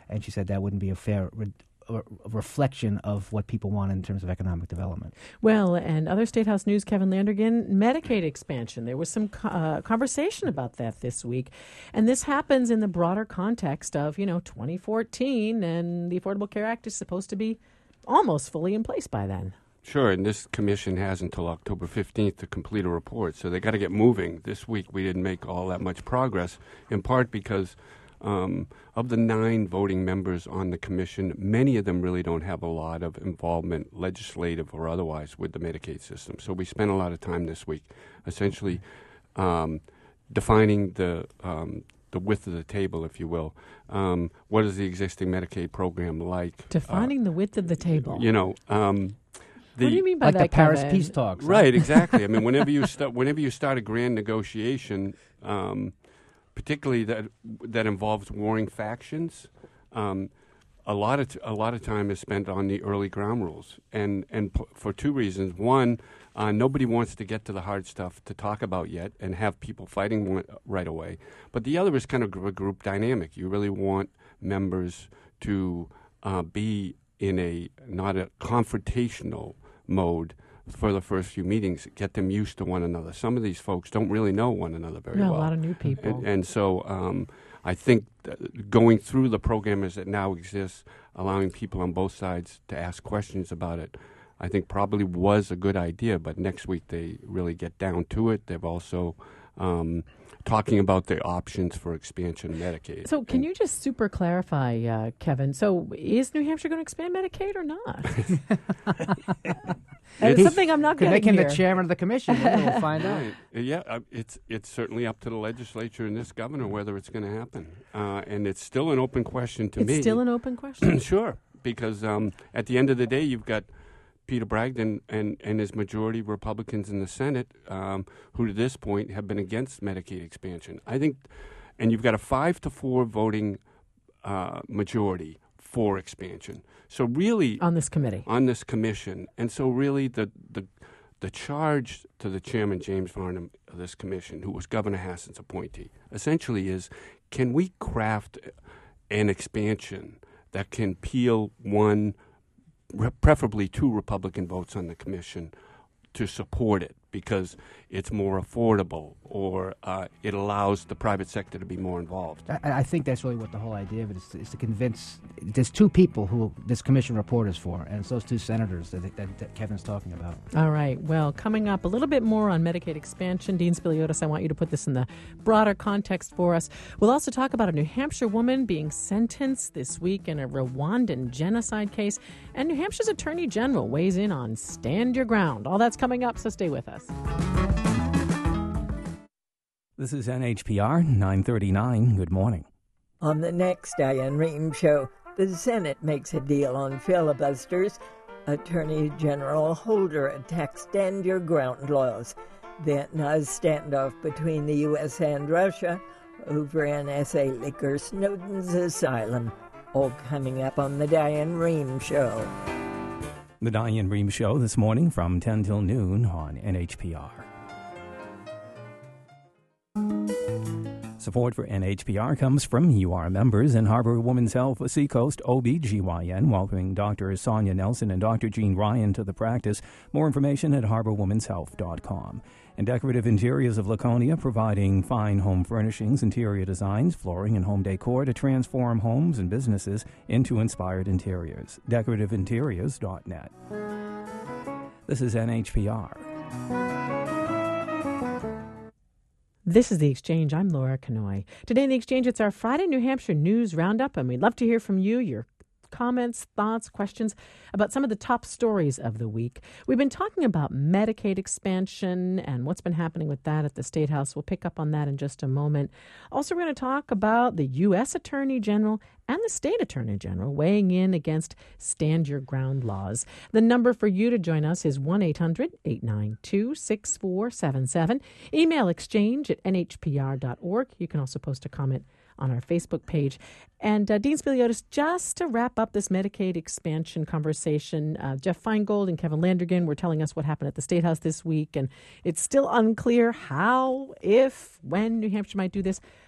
and she said that wouldn't be a fair re- a reflection of what people want in terms of economic development. Well, and other State House news, Kevin Landrigan, Medicaid expansion. There was some uh, conversation about that this week. And this happens in the broader context of, you know, twenty fourteen, and the Affordable Care Act is supposed to be almost fully in place by then. Sure, and this commission has until October fifteenth to complete a report, so they got to get moving. This week we didn't make all that much progress, in part because Um, of the nine voting members on the commission, many of them really don't have a lot of involvement, legislative or otherwise, with the Medicaid system. So we spent a lot of time this week essentially um, defining the um, the width of the table, if you will. Um, what is the existing Medicaid program like? Defining uh, the width of the table. You know, um, the, what do you mean by like that, the Paris Kevin? peace talks? Right, exactly. I mean, whenever you start, whenever you start a grand negotiation, um, particularly that that involves warring factions, um, a lot of t- a lot of time is spent on the early ground rules, and and p- for two reasons. One, uh, nobody wants to get to the hard stuff to talk about yet, and have people fighting one, right away. But the other is kind of gr- a group dynamic. You really want members to uh, be in a not a confrontational mode for the first few meetings, get them used to one another. Some of these folks don't really know one another very no, well. a lot of new people. And, and so um, I think going through the program as it now exists, allowing people on both sides to ask questions about it, I think probably was a good idea. But next week they really get down to it. They've also um, talking about the options for expansion of Medicaid. So can and you just super clarify, uh, Kevin? So is New Hampshire going to expand Medicaid or not? It's something I'm not Could getting make him here. the chairman of the commission. Then we'll find out. Right. Uh, Yeah, uh, it's it's certainly up to the legislature and this governor whether it's going to happen, uh, and it's still an open question to it's me. still an open question. Sure, because um, at the end of the day, you've got Peter Bragdon and, and his majority Republicans in the Senate, um, who to this point have been against Medicaid expansion. I think, and you've got a five to four voting uh, majority for expansion. So really, On this committee. on this commission, and so really the the the charge to the chairman James Varnum of this commission, who was Governor Hassan's appointee, essentially is: can we craft an expansion that can peel one, preferably two Republican votes on the commission to support it because it's more affordable or uh, it allows the private sector to be more involved? I, I think that's really what the whole idea of it is to, is to convince. There's two people who this commission report is for, and it's those two senators that, that, that Kevin's talking about. All right. Well, coming up a little bit more on Medicaid expansion. Dean Spiliotis, I want you to put this in the broader context for us. We'll also talk about a New Hampshire woman being sentenced this week in a Rwandan genocide case. And New Hampshire's Attorney General weighs in on Stand Your Ground. All that's coming up, so stay with us. This is N H P R nine thirty-nine. Good morning. On the next Diane Rehm show, the Senate makes a deal on filibusters. Attorney General Holder attacks Stand Your Ground laws. Vietnam's standoff between the U S and Russia over N S A licker Snowden's asylum. All coming up on the Diane Rehm show. The Diane Rehm Show this morning from ten till noon on N H P R. Support for N H P R comes from U R members and Harbor Women's Health Seacoast O B G Y N, welcoming Doctor Sonia Nelson and Doctor Jean Ryan to the practice. More information at harbor womens health dot com. And Decorative Interiors of Laconia, providing fine home furnishings, interior designs, flooring, and home decor to transform homes and businesses into inspired interiors. decorative interiors dot net. This is N H P R. This is The Exchange. I'm Laura Kanoy. Today in The Exchange, it's our Friday New Hampshire News Roundup, and we'd love to hear from you, your comments, thoughts, questions about some of the top stories of the week. We've been talking about Medicaid expansion and what's been happening with that at the State House. We'll pick up on that in just a moment. Also, we're going to talk about the U S Attorney General and the State Attorney General weighing in against Stand Your Ground laws. The number for you to join us is one eight hundred eight nine two six four seven seven. Email exchange at n h p r dot org. You can also post a comment on our Facebook page. And uh, Dean Spiliotis, just to wrap up this Medicaid expansion conversation, uh, Jeff Feingold and Kevin Landrigan were telling us what happened at the State House this week, and it's still unclear how, if, when New Hampshire might do this.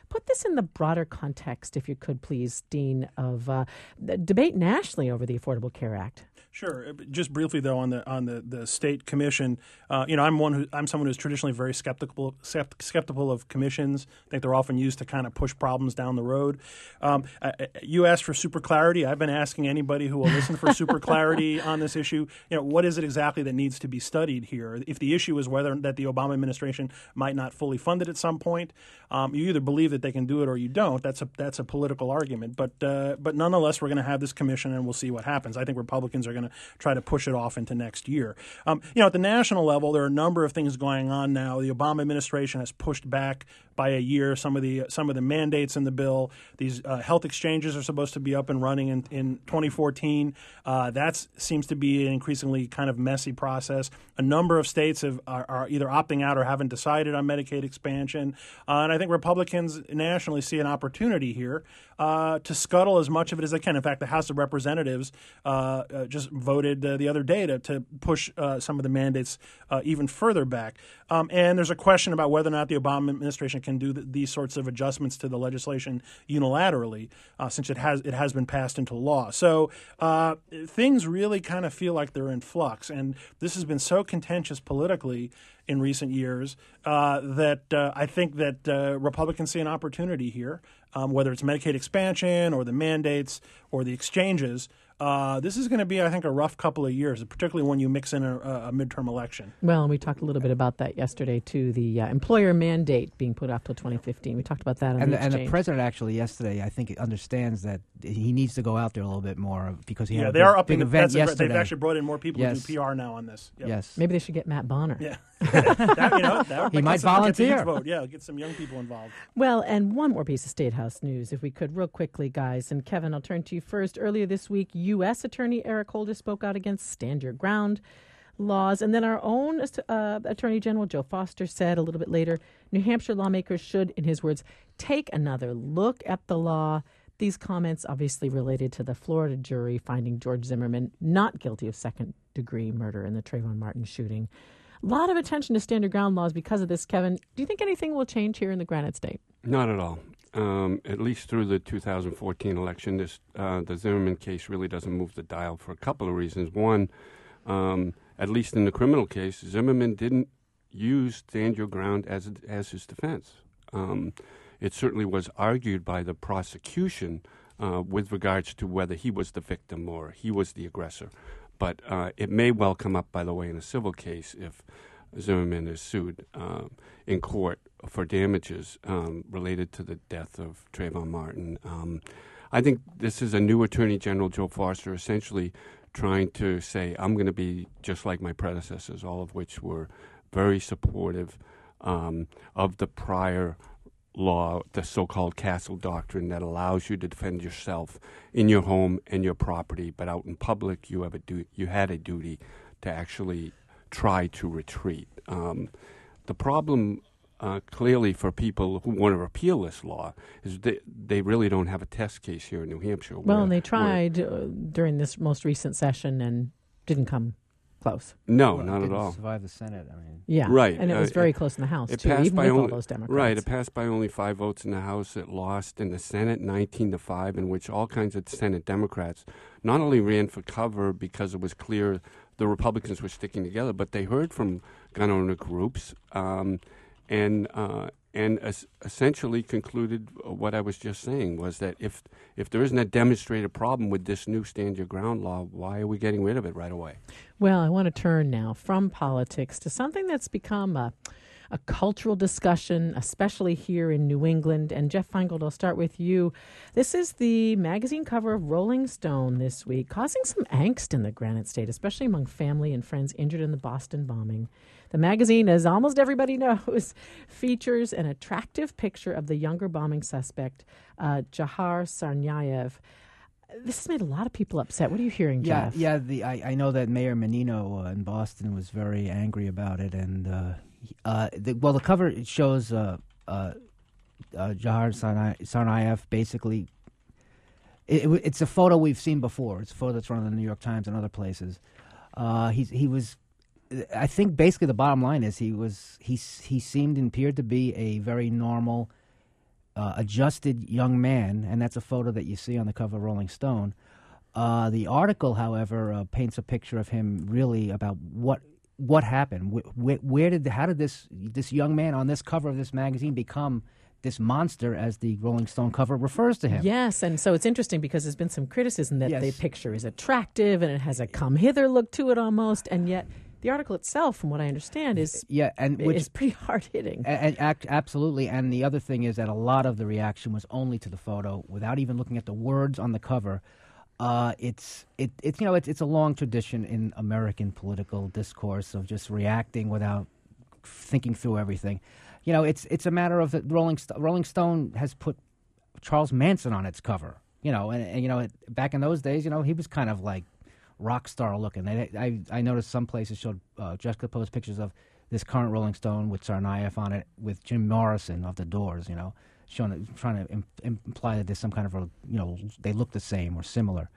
Put this in the broader context, if you could, please, Dean, of uh, the debate nationally over the Affordable Care Act. Sure. Just briefly, though, on the on the, the state commission, uh, you know, I'm one who I'm someone who's traditionally very skeptical skeptical of commissions. I think they're often used to kind of push problems down the road. Um, uh, you asked for super clarity. I've been asking anybody who will listen for super clarity on this issue. You know, what is it exactly that needs to be studied here? If the issue is whether that the Obama administration might not fully fund it at some point, um, you either believe that they can do it or you don't. That's a that's a political argument. But uh, but nonetheless, we're going to have this commission and we'll see what happens. I think Republicans are going to try to push it off into next year. Um, you know, at the national level, there are a number of things going on now. The Obama administration has pushed back by a year some of the some of the mandates in the bill. These uh, health exchanges are supposed to be up and running in, in twenty fourteen. Uh, that seems to be an increasingly kind of messy process. A number of states have, are, are either opting out or haven't decided on Medicaid expansion. Uh, and I think Republicans nationally see an opportunity here uh, to scuttle as much of it as they can. In fact, the House of Representatives uh, uh, just voted uh, the other day to, to push uh, some of the mandates uh, even further back. Um, and there's a question about whether or not the Obama administration can do th- these sorts of adjustments to the legislation unilaterally, uh, since it has it has been passed into law. So uh, things really kind of feel like they're in flux, and this has been so contentious politically in recent years uh, that uh, I think that uh, Republicans see an opportunity here, um, whether it's Medicaid expansion or the mandates or the exchanges. Uh, this is going to be, I think, a rough couple of years, particularly when you mix in a, a midterm election. Well, and we talked a little bit about that yesterday, too, the uh, employer mandate being put off till twenty fifteen. We talked about that on and the the, And exchange. the president actually yesterday, I think, understands that he needs to go out there a little bit more because he yeah, had a they big, are upping big the, event that's a, yesterday. They've actually brought in more people yes. to do P R now on this. Yep. Yes. Maybe they should get Matt Bonner. Yeah. that, you know, that He might get some, volunteer. Get the youth vote. Yeah, get some young people involved. Well, and one more piece of State House news, if we could, real quickly, guys. And Kevin, I'll turn to you first. Earlier this week, U S Attorney Eric Holder spoke out against Stand Your Ground laws. And then our own uh, Attorney General Joe Foster said a little bit later, New Hampshire lawmakers should, in his words, take another look at the law. These comments obviously related to the Florida jury finding George Zimmerman not guilty of second-degree murder in the Trayvon Martin shooting. A lot of attention to stand your ground laws because of this, Kevin. Do you think anything will change here in the Granite State? Not at all. Um, at least through the two thousand fourteen election, this uh, the Zimmerman case really doesn't move the dial for a couple of reasons. One, um, at least in the criminal case, Zimmerman didn't use stand your ground as as his defense. Um, it certainly was argued by the prosecution uh, with regards to whether he was the victim or he was the aggressor. But uh, it may well come up, by the way, in a civil case if Zimmerman is sued uh, in court for damages um, related to the death of Trayvon Martin. Um, I think this is a new Attorney General, Joe Foster, essentially trying to say, I'm going to be just like my predecessors, all of which were very supportive um, of the prior law, the so-called Castle Doctrine that allows you to defend yourself in your home and your property, but out in public you have a du- you had a duty to actually try to retreat. Um, the problem uh, clearly for people who want to repeal this law is they, they really don't have a test case here in New Hampshire. Well, where, and they tried uh, during this most recent session and didn't come close. No, Well, it not at didn't all. survive the Senate. I mean, Yeah, Right. And it was Uh, very it- close in the House, It too, passed even by with all only, those Democrats. right. It passed by only five votes in the House. It lost in the Senate, nineteen to five, in which all kinds of Senate Democrats not only ran for cover because it was clear the Republicans were sticking together, but they heard from gun owner groups um, and uh, and es- essentially concluded what I was just saying was that if if there isn't a demonstrated problem with this new Stand Your Ground law, why are we getting rid of it right away? Well, I want to turn now from politics to something that's become a, a cultural discussion, especially here in New England. And Jeff Feingold, I'll start with you. This is the magazine cover of Rolling Stone this week, causing some angst in the Granite State, especially among family and friends injured in the Boston bombing. The magazine, as almost everybody knows, features an attractive picture of the younger bombing suspect, uh, Jahar Tsarnaev. This has made a lot of people upset. What are you hearing, yeah, Jeff? yeah. The I, I know that Mayor Menino uh, in Boston was very angry about it, and uh, he- uh, the, well, the cover it shows uh, uh, uh, Jahar Tsarna- Tsarnaev basically. It, it, it's a photo we've seen before. It's a photo that's run in the New York Times and other places. Uh, he's he was. I think basically the bottom line is he was he he seemed and appeared to be a very normal uh, adjusted young man, and that's a photo that you see on the cover of Rolling Stone. Uh, the article, however, uh, paints a picture of him really about what what happened. Where, where did how did this this young man on this cover of this magazine become this monster, as the Rolling Stone cover refers to him? Yes, and so it's interesting because there's been some criticism that yes. the picture is attractive and it has a come hither look to it almost, and yet the article itself, from what I understand, is yeah, and which, is pretty hard hitting. And, and absolutely, and the other thing is that a lot of the reaction was only to the photo, without even looking at the words on the cover. Uh, it's it it's you know it's it's a long tradition in American political discourse of just reacting without thinking through everything. You know, it's it's a matter of the Rolling St- Rolling Stone has put Charles Manson on its cover. You know, and, and you know, it, back in those days, you know, he was kind of like rock star looking. I I, I noticed some places showed uh, juxtaposed pictures of this current Rolling Stone with Tsarnaev on it with Jim Morrison of the Doors. You know. Showing, trying to imp- imply that there's some kind of a, you know, they look the same or similar.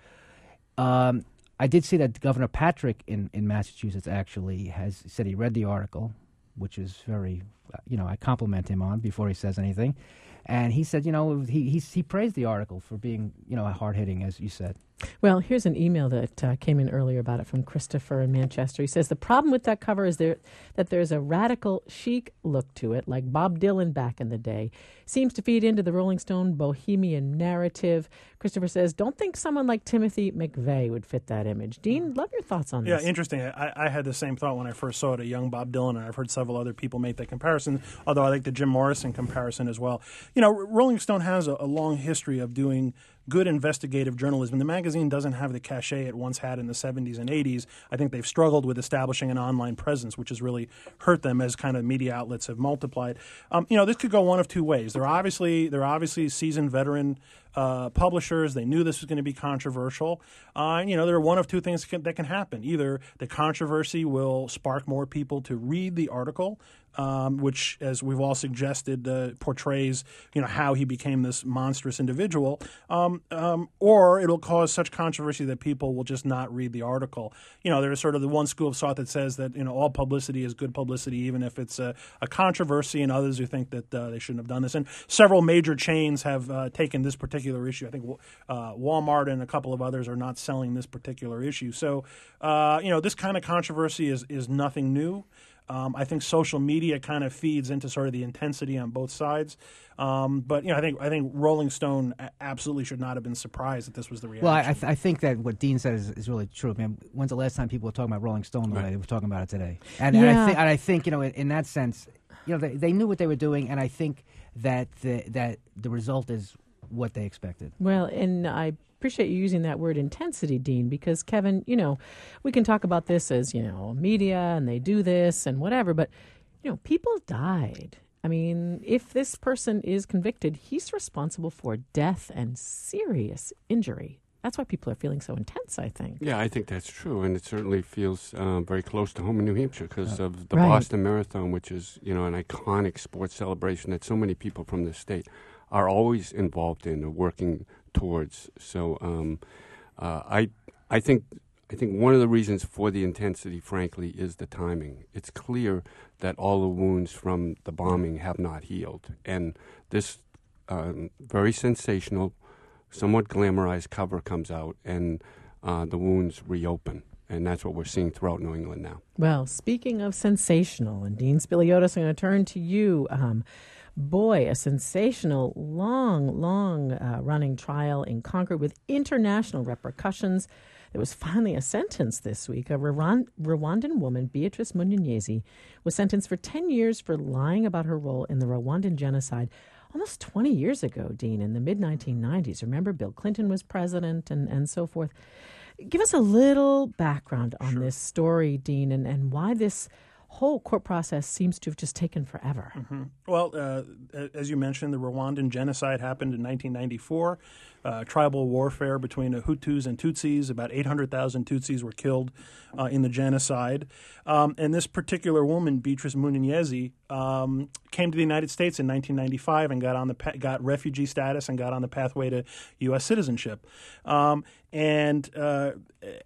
Um, I did see that Governor Patrick in, in Massachusetts actually has said he read the article, which is very, you know, I compliment him on before he says anything. And he said, you know, he he, he praised the article for being, you know, hard-hitting, as you said. Well, here's an email that uh, came in earlier about it from Christopher in Manchester. He says, the problem with that cover is there that there's a radical chic look to it, like Bob Dylan back in the day. Seems to feed into the Rolling Stone bohemian narrative. Christopher says, don't think someone like Timothy McVeigh would fit that image. Dean, love your thoughts on yeah, this. Yeah, interesting. I, I had the same thought when I first saw it, a young Bob Dylan, and I've heard several other people make that comparison, although I like the Jim Morrison comparison as well. You know, Rolling Stone has a, a long history of doing good investigative journalism. The magazine doesn't have the cachet it once had in the seventies and eighties. I think they've struggled with establishing an online presence, which has really hurt them as kind of media outlets have multiplied. Um, you know, this could go one of two ways. They're obviously they're obviously seasoned veteran uh, publishers. They knew this was going to be controversial. Uh, and, you know, there are one of two things that can, that can happen. Either the controversy will spark more people to read the article, Um, which, as we've all suggested, uh, portrays, you know, how he became this monstrous individual, um, um, or it'll cause such controversy that people will just not read the article. You know, there's sort of the one school of thought that says that, you know, all publicity is good publicity, even if it's a, a controversy, and others who think that uh, they shouldn't have done this. And several major chains have uh, taken this particular issue. I think uh, Walmart and a couple of others are not selling this particular issue. So, uh, you know, this kind of controversy is, is nothing new. Um, I think social media kind of feeds into sort of the intensity on both sides. Um, but, you know, I think I think Rolling Stone absolutely should not have been surprised that this was the reaction. Well, I, th- I think that what Dean said is, is really true. I mean, when's the last time people were talking about Rolling Stone the right. way they were talking about it today? And, yeah. and, I, th- and I think, you know, in, in that sense, you know, they, they knew what they were doing, and I think that the, that the result is what they expected. Well, and I appreciate you using that word intensity, Dean, because, Kevin, you know, we can talk about this as, you know, media and they do this and whatever, but, you know, people died. I mean, if this person is convicted, he's responsible for death and serious injury. That's why people are feeling so intense, I think. Yeah, I think that's true, and it certainly feels uh, very close to home in New Hampshire because uh, of the right. Boston Marathon, which is, you know, an iconic sports celebration that so many people from the state are always involved in or working towards. So um, uh, I I think I think one of the reasons for the intensity, frankly, is the timing. It's clear that all the wounds from the bombing have not healed, and this um, very sensational, somewhat glamorized cover comes out, and uh, the wounds reopen. And that's what we're seeing throughout New England now. Well, speaking of sensational, and Dean Spiliotis, I'm going to turn to you. Um, boy, a sensational, long, long uh, running trial in Concord with international repercussions. There was finally a sentence this week. A Rwand- Rwandan woman, Beatrice Munyenyezi, was sentenced for ten years for lying about her role in the Rwandan genocide almost twenty years ago, Dean, in the mid nineteen nineties. Remember, Bill Clinton was president and, and so forth. Give us a little background on Sure. this story, Dean, and, and why this whole court process seems to have just taken forever. Mm-hmm. Well, uh, as you mentioned, the Rwandan genocide happened in nineteen ninety-four. Uh, tribal warfare between the Hutus and Tutsis. About eight hundred thousand Tutsis were killed uh, in the genocide. Um, and this particular woman, Beatrice Munyenyezi, um, came to the United States in nineteen ninety-five and got on the pa- got refugee status and got on the pathway to U S citizenship. Um, and uh,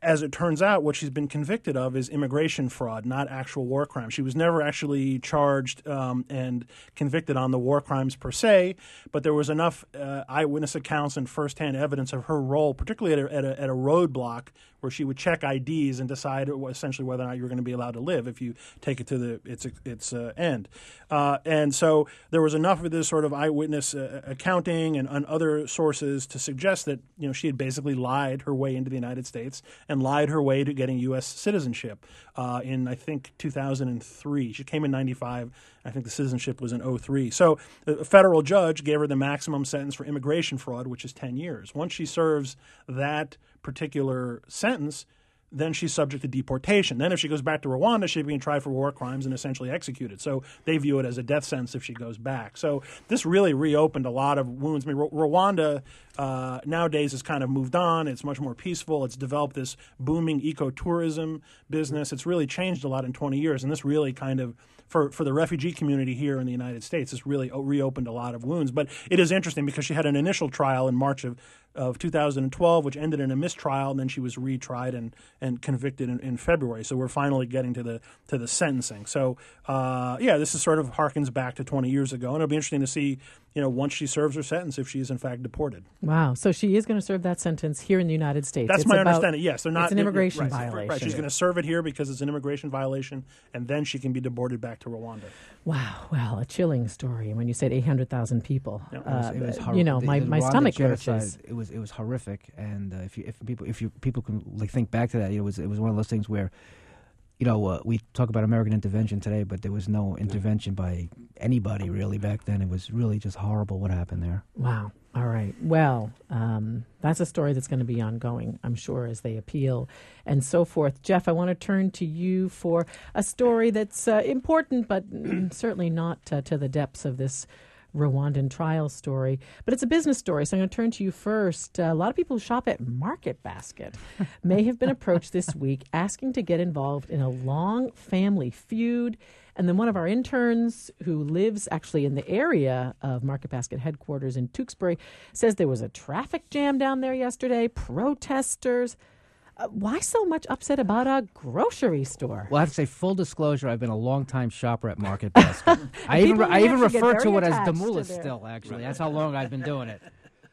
as it turns out, what she's been convicted of is immigration fraud, not actual war crimes. She was never actually charged um, and convicted on the war crimes per se, but there was enough uh, eyewitness accounts and firsthand evidence of her role, particularly at a, at a, at a roadblock where she would check I Ds and decide essentially whether or not you're going to be allowed to live if you take it to the its its uh, end. Uh, and so there was enough of this sort of eyewitness uh, accounting and, and other sources to suggest that you know she had basically lied her way into the United States and lied her way to getting U S citizenship uh, in, I think, two thousand three. She came in ninety-five. I think the citizenship was in oh three. So a federal judge gave her the maximum sentence for immigration fraud, which is ten years. Once she serves that particular sentence, then she's subject to deportation. Then if she goes back to Rwanda, she's being tried for war crimes and essentially executed. So they view it as a death sentence if she goes back. So this really reopened a lot of wounds. I mean, R- Rwanda uh, nowadays has kind of moved on. It's much more peaceful. It's developed this booming ecotourism business. It's really changed a lot in twenty years. And this really kind of, for, for the refugee community here in the United States, this really reopened a lot of wounds. But it is interesting because she had an initial trial in March of of two thousand twelve, which ended in a mistrial, and then she was retried and, and convicted in, in February. So we're finally getting to the to the sentencing. So uh, yeah, this is sort of harkens back to twenty years ago, and it'll be interesting to see, you know, once she serves her sentence, if she is in fact deported. Wow. So she is going to serve that sentence here in the United States. That's it's my about, understanding. Yes, they're not. It's an immigration right, violation. Right. She's going to serve it here because it's an immigration violation, and then she can be deported back to Rwanda. Wow. Well, a chilling story. And when you said eight hundred thousand people, Yeah. It was, uh, it was hor- you know, the- my, the my Rwanda stomach genocide, lurches. It was it was horrific, and uh, if you if people if you people can like think back to that, it was it was one of those things where, you know, uh, we talk about American intervention today, but there was no intervention by anybody really back then. It was really just horrible what happened there. Wow. All right. Well, um, that's a story that's going to be ongoing, I'm sure, as they appeal and so forth. Jeff, I want to turn to you for a story that's uh, important, but certainly not uh, to the depths of this Rwandan trial story. But it's a business story, so I'm going to turn to you first. Uh, a lot of people who shop at Market Basket may have been approached this week asking to get involved in a long family feud. And then one of our interns who lives actually in the area of Market Basket headquarters in Tewksbury says there was a traffic jam down there yesterday, protesters. Uh, why so much upset about a grocery store? Well, I have to say, full disclosure, I've been a long-time shopper at Market Basket. I People even in I even Hampshire get refer to very it as attached to Demoulas their- still. Actually, that's how long I've been doing it.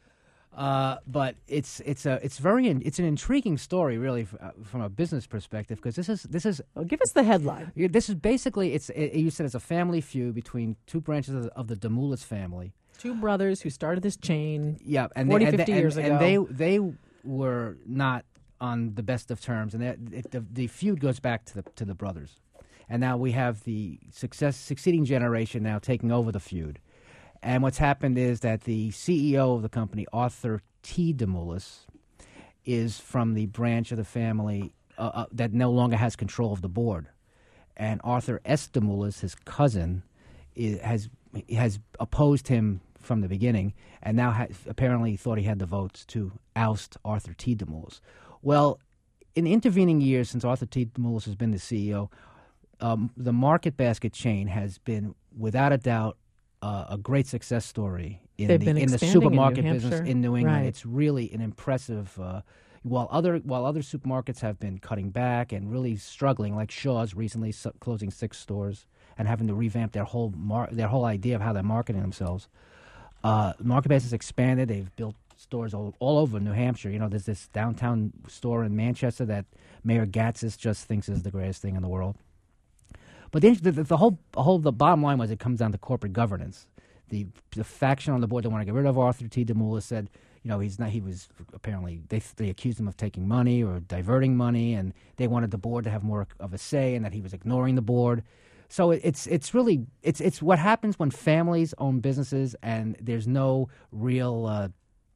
Uh, but it's it's a it's very in, it's an intriguing story, really, f- uh, from a business perspective, because this is this is Well, give us the headline. yeah, this is basically it's it, you said it's a family feud between two branches of the, of the Demoulas family. Two brothers who started this chain. Yeah, and forty, they, and fifty they, years and, ago. and they they were not on the best of terms, and that, it, the the feud goes back to the to the brothers, and now we have the success succeeding generation now taking over the feud, and what's happened is that the C E O of the company, Arthur T. Demoulas, is from the branch of the family uh, uh, that no longer has control of the board, and Arthur S. Demoulas, his cousin, i has has opposed him from the beginning, and now ha- apparently thought he had the votes to oust Arthur T. Demoulas. Well, in the intervening years since Arthur T. Demoulas has been the C E O, um, the Market Basket chain has been, without a doubt, uh, a great success story in They've the been in the expanding in supermarket New business Hampshire. in New England. Right. It's really an impressive. Uh, while other while other supermarkets have been cutting back and really struggling, like Shaw's recently su- closing six stores and having to revamp their whole mar- their whole idea of how they're marketing themselves. Uh, Market Basket has expanded. They've built stores all, all over New Hampshire. You know, there's this downtown store in Manchester that Mayor Gatzis just thinks is the greatest thing in the world. But the, the, the whole, the whole, the bottom line was it comes down to corporate governance. The, the faction on the board that want to get rid of Arthur T. Demoulas said, you know, he's not. He was apparently they they accused him of taking money or diverting money, and they wanted the board to have more of a say, and that he was ignoring the board. So it, it's it's really it's it's what happens when families own businesses and there's no real uh,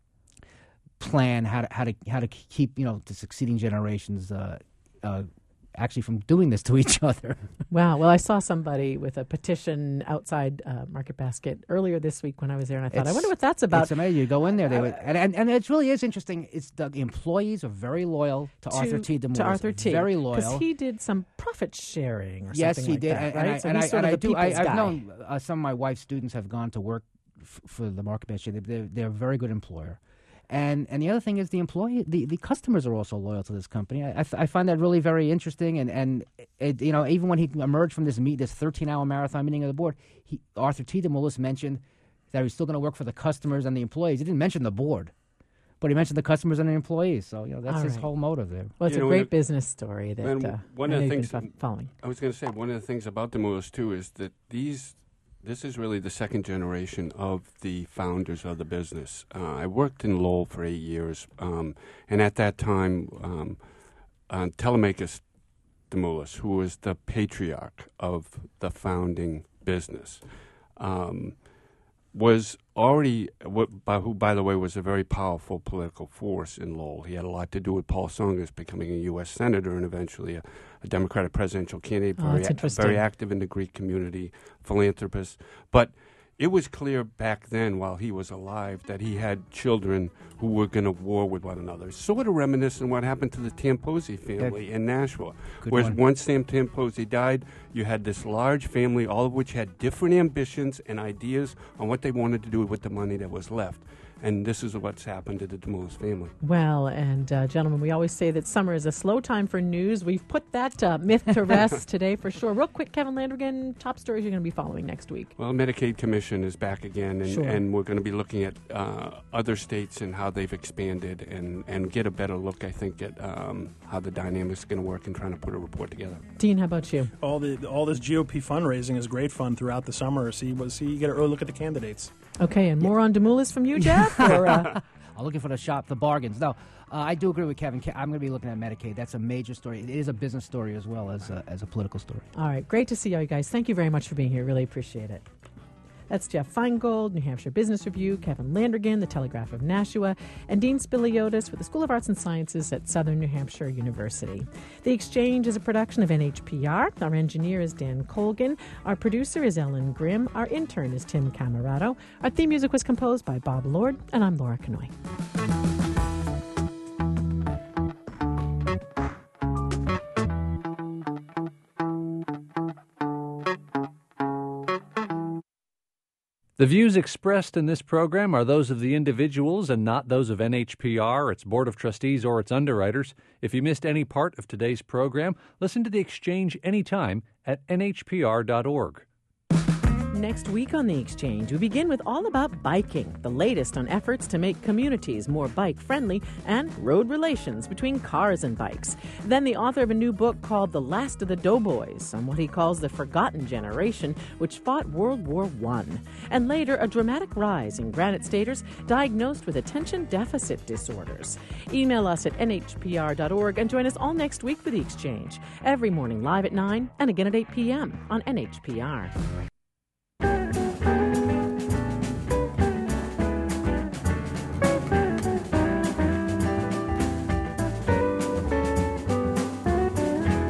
plan how to how to how to keep you know the succeeding generations uh, uh, actually from doing this to each other. Wow. Well, I saw somebody with a petition outside uh, Market Basket earlier this week when I was there, and I thought, It's- I wonder what that's about. It's amazing. You go in there, they would, and, and and it really is interesting. It's the employees are very loyal to, Arthur T. Demoulas. To Arthur T. Very Because loyal. he did some profit sharing or Yes, something he like did. that, and, right? and I, so and he's I, sort and of I the do. I, people's I've guy. known uh, some of my wife's students have gone to work f- for the Market Basket. They're, they're a very good employer. And and the other thing is the employee, the, the customers are also loyal to this company. I, I, f- I find that really very interesting. And and it, you know, even when he emerged from this meet, this thirteen-hour marathon meeting of the board, he, Arthur T. DeMoulis mentioned that he was still going to work for the customers and the employees. He didn't mention the board, but he mentioned the customers and the employees. So you know, that's All his right. whole motive there. Well, it's You a know, great and- business story that and uh, one I of know the you've things been fo- following. I was going to say one of the things about the DeMoulis too is that these this is really the second generation of the founders of the business. Uh, I worked in Lowell for eight years, um, and at that time, um, uh, Telemachus DeMoulis, who was the patriarch of the founding business, um, was already, what, by, who, by the way, was a very powerful political force in Lowell. He had a lot to do with Paul Tsongas becoming a U S senator and eventually a, a Democratic presidential candidate, Oh, very, that's a- interesting. very active in the Greek community, philanthropist. But it was clear back then, while he was alive, that he had children who were going to war with one another. Sort of reminiscent of what happened to the Tamposi family in Nashua. Good Whereas one. once Sam Tamposi died, you had this large family, all of which had different ambitions and ideas on what they wanted to do with the money that was left. And this is what's happened to the DeMoulis family. Well, and uh, gentlemen, we always say that summer is a slow time for news. We've put that uh, myth to rest today for sure. Real quick, Kevin Landrigan, top stories you're going to be following next week. Well, Medicaid Commission is back again, and, Sure. and we're going to be looking at uh, other states and how they've expanded and, and get a better look, I think, at um, how the dynamics are going to work and trying to put a report together. Dean, how about you? All the all this G O P fundraising is great fun throughout the summer. See, what see, you get an early look at the candidates. Okay, and more on DeMoulis from you, Jeff? Or, uh, I'm looking for the shop, the bargains. No, uh, I do agree with Kevin. Ke- I'm going to be looking at Medicaid. That's a major story. It is a business story as well as a, as a political story. all right, great to see all you guys. Thank you very much for being here. Really appreciate it. That's Jeff Feingold, New Hampshire Business Review, Kevin Landrigan, the Telegraph of Nashua, and Dean Spiliotis with the School of Arts and Sciences at Southern New Hampshire University. The Exchange is a production of N H P R. Our engineer is Dan Colgan. Our producer is Ellen Grimm. Our intern is Tim Camarato. Our theme music was composed by Bob Lord, and I'm Laura Canoy. The views expressed in this program are those of the individuals and not those of N H P R, its Board of Trustees, or its underwriters. If you missed any part of today's program, listen to The Exchange anytime at N H P R dot org. Next week on The Exchange, we begin with all about biking, the latest on efforts to make communities more bike-friendly and road relations between cars and bikes. Then the author of a new book called The Last of the Doughboys on what he calls the forgotten generation, which fought World War One. And later, a dramatic rise in Granite Staters diagnosed with attention deficit disorders. Email us at N H P R dot org and join us all next week for The Exchange, every morning live at nine and again at eight p.m. on N H P R.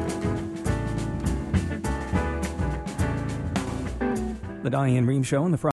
The Diane Rehm Show on the Friday